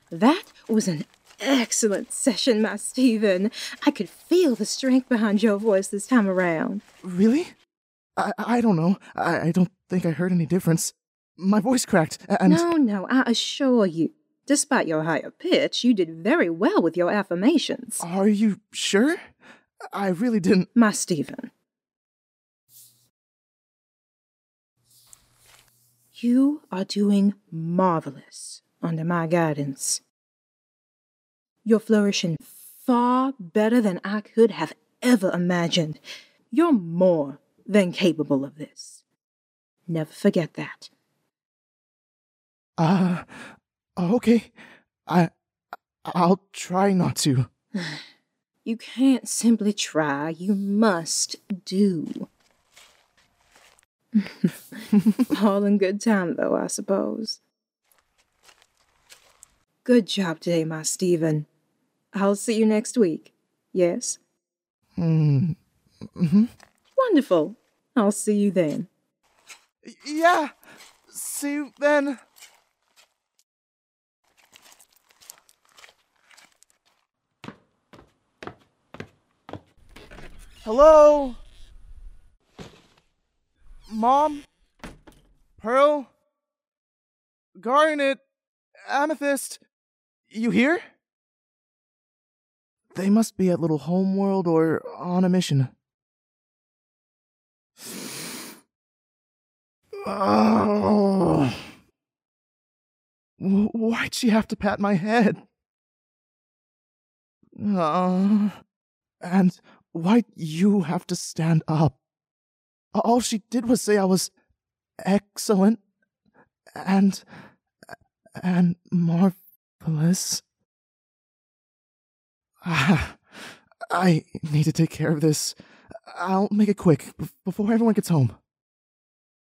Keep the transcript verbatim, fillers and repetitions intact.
That was an excellent session, my Stephen. I could feel the strength behind your voice this time around. Really? I I don't know. I, I don't think I heard any difference. My voice cracked, and... No, no, I assure you. Despite your higher pitch, you did very well with your affirmations. Are you sure? I really didn't... My Stephen. You are doing marvelous under my guidance. You're flourishing far better than I could have ever imagined. You're more than capable of this. Never forget that. Uh, okay. I, I'll try not to. You can't simply try, you must do. All in good time, though, I suppose. Good job today, my Stephen. I'll see you next week. Yes? Mm, mm-hmm. Wonderful. I'll see you then. Yeah. See you then. Hello? Mom? Pearl? Garnet? Amethyst? You here? They must be at Little Homeworld or on a mission. Oh. Why'd she have to pat my head? Uh, and why'd you have to stand up? All she did was say I was excellent and and marvelous. Ah, I need to take care of this. I'll make it quick b- before everyone gets home.